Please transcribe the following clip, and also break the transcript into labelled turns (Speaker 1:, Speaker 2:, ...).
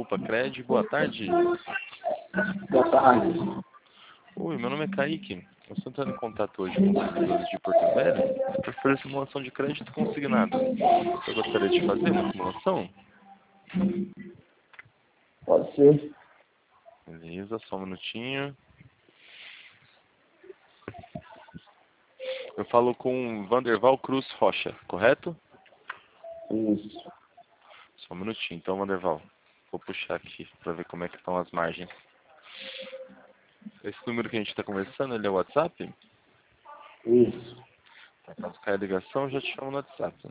Speaker 1: Opa, Cred, boa tarde.
Speaker 2: Boa tarde.
Speaker 1: Oi, meu nome é Kaique. Eu estou entrando em contato hoje com os servidores de Porto Velho para fazer simulação de crédito consignado. Você gostaria de fazer uma simulação?
Speaker 2: Pode ser.
Speaker 1: Beleza, só um minutinho. Eu falo com Vanderval Cruz Rocha, correto?
Speaker 2: Isso.
Speaker 1: Só um minutinho, então, Vanderval. Vou puxar aqui para ver como é que estão as margens. Esse número que a gente está conversando, ele é o WhatsApp?
Speaker 2: Isso.
Speaker 1: Caso caia a ligação, eu já te chamo no WhatsApp.